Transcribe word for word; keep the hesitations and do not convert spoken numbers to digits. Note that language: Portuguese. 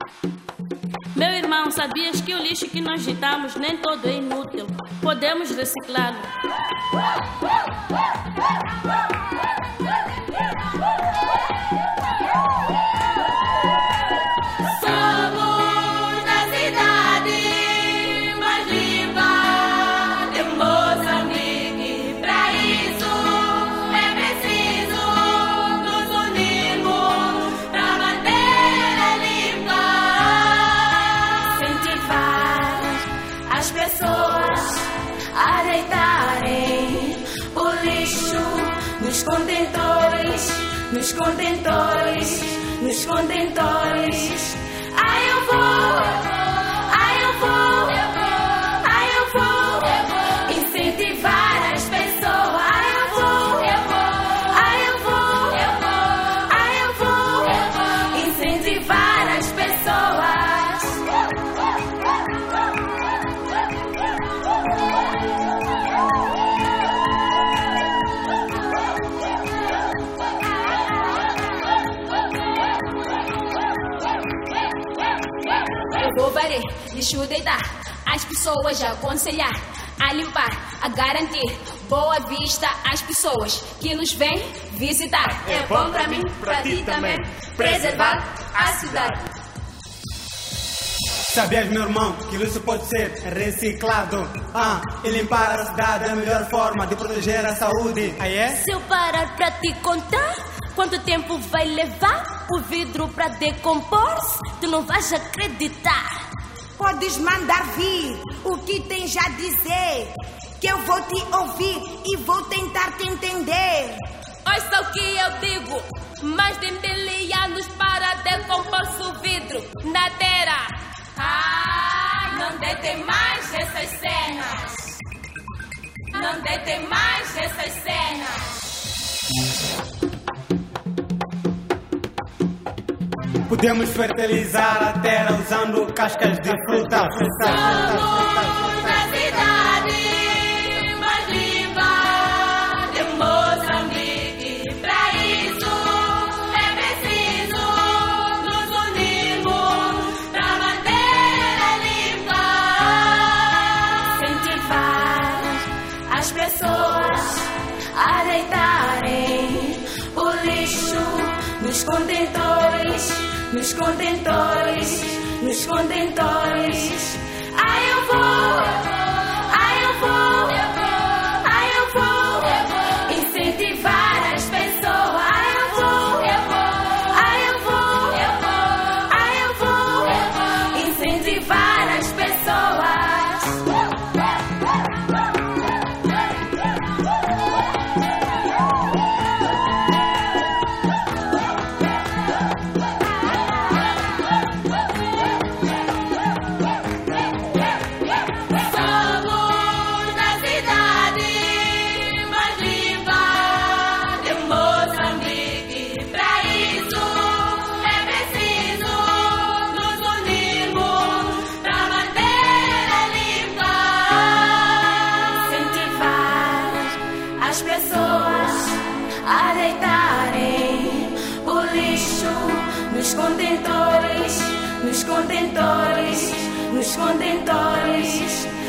Meu irmão, sabias que o lixo que nós juntamos nem todo é inútil? Podemos reciclá-lo. Somos a cidade mais limpa de Moçambique. Para isso é preciso nos unirmos para manter-a limpa. Incentivar as pessoas a deitarem o lixo nos contentores, nos contentores, nos contentores. Ai, eu vou, ai, eu vou, ai, eu vou incentivar as pessoas. Ai, eu vou, ai, eu vou, ai, eu vou incentivar as pessoas. Eu vou varrer, lixo deitar, as pessoas a aconselhar, a limpar, a garantir boa vista às pessoas que nos vêm visitar. É bom pra mim, pra ti também, preservar a cidade. Sabias, meu irmão, que isso pode ser reciclado? Ah, e limpar a cidade é a melhor forma de proteger a saúde. Aí é? Se eu parar pra te contar quanto tempo vai levar o vidro pra decompor-se, tu não vais acreditar. Podes mandar vir o que tens a dizer, que eu vou te ouvir e vou tentar te entender. Ouça o que eu digo, mais de mil anos para decompor-se o vidro na terra. Ah, não deitem mais essas cenas. Não deitem mais essas cenas. Podemos fertilizar a terra usando cascas de fruta. fruta, fruta, fruta, fruta. A cidade mais limpa de Moçambique. Para isso é preciso nos unirmos para manter-a limpa. Incentivar as pessoas a deitarem o lixo nos contentores, nos contentores, nos contentores. Ai, eu vou, ai, eu vou, ai, eu vou incentivar as pessoas. Ai, eu vou, ai, eu vou, ai, eu vou incentivar as pessoas. Nos contentores, nos contentores, nos contentores.